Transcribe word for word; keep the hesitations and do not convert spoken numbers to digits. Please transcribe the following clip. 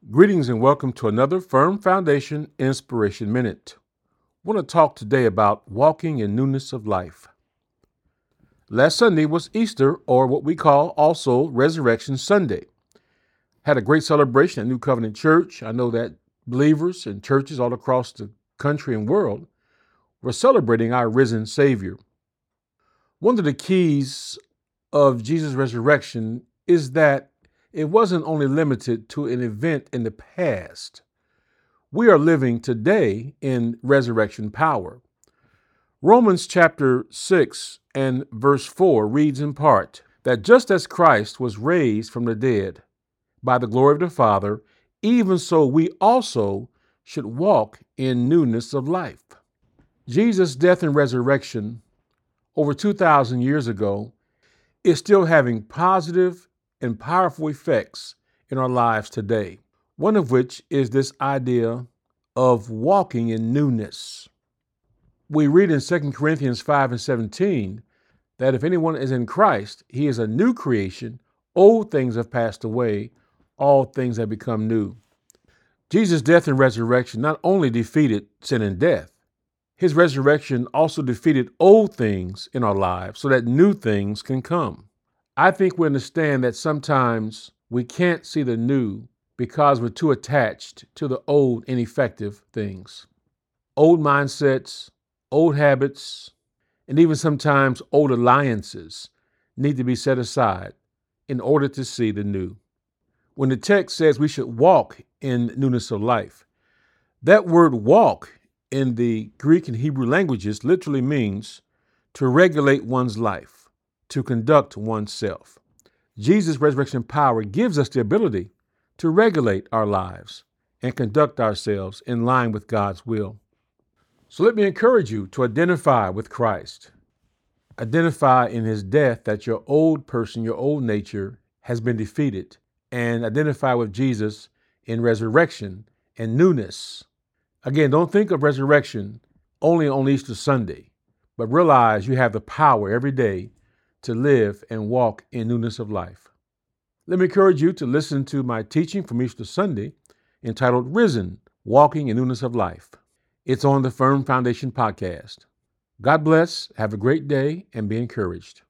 Greetings and welcome to another Firm Foundation Inspiration Minute. I want to talk today about walking in newness of life. Last Sunday was Easter, or what we call also Resurrection Sunday. Had a great celebration at New Covenant Church. I know that believers and churches all across the country and world were celebrating our risen Savior. One of the keys of Jesus' resurrection is that it wasn't only limited to an event in the past. We are living today in resurrection power. Romans chapter six and verse four reads in part that just as Christ was raised from the dead by the glory of the Father, even so we also should walk in newness of life. Jesus' death and resurrection over two thousand years ago is still having positive and powerful effects in our lives today. One of which is this idea of walking in newness. We read in Second Corinthians five and seventeen that if anyone is in Christ, he is a new creation. Old things have passed away. All things have become new. Jesus' death and resurrection not only defeated sin and death, his resurrection also defeated old things in our lives so that new things can come. I think we understand that sometimes we can't see the new because we're too attached to the old, ineffective things. Old mindsets, old habits, and even sometimes old alliances need to be set aside in order to see the new. When the text says we should walk in newness of life, that word walk in the Greek and Hebrew languages literally means to regulate one's life, to conduct oneself. Jesus' resurrection power gives us the ability to regulate our lives and conduct ourselves in line with God's will. So let me encourage you to identify with Christ. Identify in his death that your old person, your old nature has been defeated, and identify with Jesus in resurrection and newness. Again, don't think of resurrection only on Easter Sunday, but realize you have the power every day to live and walk in newness of life. Let me encourage you to listen to my teaching from Easter Sunday entitled Risen, Walking in Newness of Life. It's on the Firm Foundation podcast. God bless, have a great day, and be encouraged.